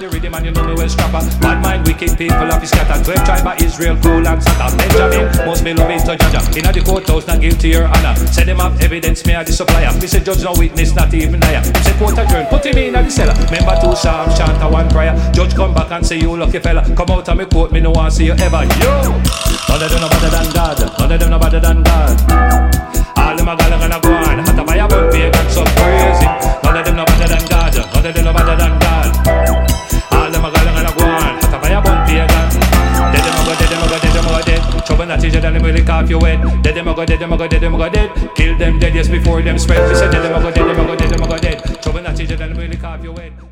the rhythm and you know me well strapper. Bad mind, wicked people of his scatter. 12 tribe of Israel, cool and Satan. Benjamin must be loving to Jaja. In the courthouse, not guilty your honor. Say them have evidence, me are the supplier. Me say judge no witness, not even liar. Me say quote a journal, put him in the cellar. Remember 2 psalms, chant a 1 prayer. Judge come back and say you lucky fella. Come out of me court, me no want see you ever. Yo! None of them no better than God. None of them no better than God. All them a gal gonna go on. Hot a fire but pagan so crazy. None of them no better than God. None of them no better than God. All them a gal gonna go on. Hot a fire but pagan. Dead them a go, dead them a go, dead them a go dead. Trouble not teacher than them really cough your head. Dead them a go, dead them a go, dead them a go dead. Kill them dead yes before them spread. Me say dead them a go, dead them a go, dead them a go dead. Trouble not teacher than them really cough your head.